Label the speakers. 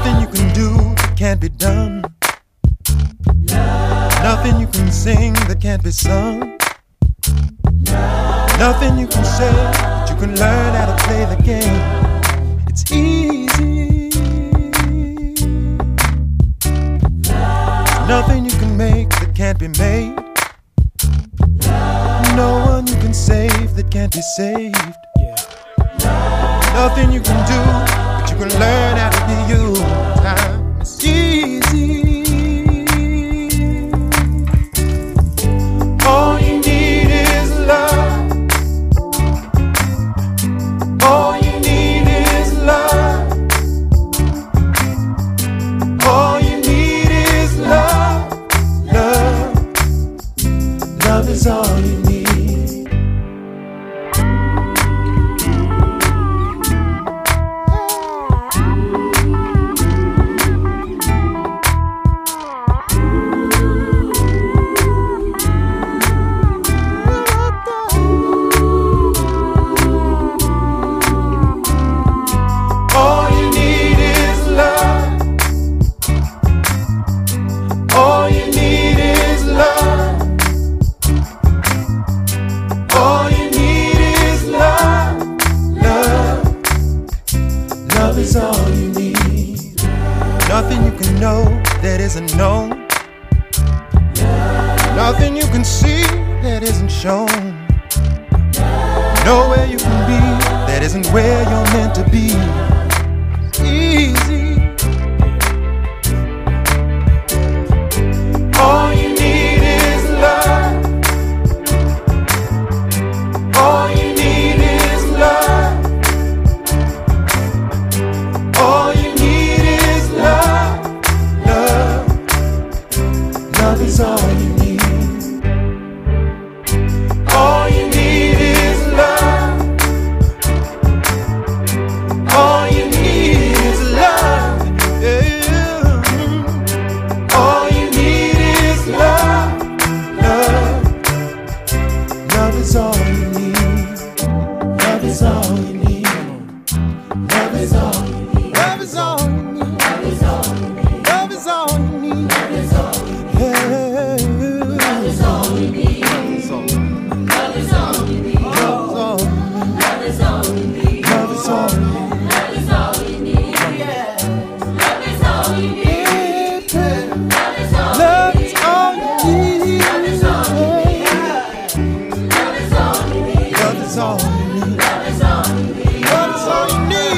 Speaker 1: Nothing you can do that can't be done. Nothing you can sing that can't be sung. Nothing you can say that you can learn how to play the game. It's easy. Nothing you can make that can't be made. No one you can save that can't be saved. Nothing you can do, but you can learn how to be you. Time is easy. All you need is love. All you need is love. All you need is love. Love. Love is all you need. Is all you need. Nothing you can know that isn't known. Nothing you can see that isn't shown. Nowhere you can be that isn't where you're meant to be. Easy. All you need is love. All you need is love. All you need is love, love, love is all you need. All you need is love. All you need is love, yeah. All you need is love, love, love is all you need. Love is all you need. Love is all you need. Love is all you need. Love is all you need. Love is all you need. Love is all you need. Love is all you need. Love is all you need. Love is all you need. Love is all you need. Love is all you need. Love is all you need. Love is all you need. Love is all you need. Love is all you need. Love is all you need. Love is all you need. Love is all you need. Love is all you need.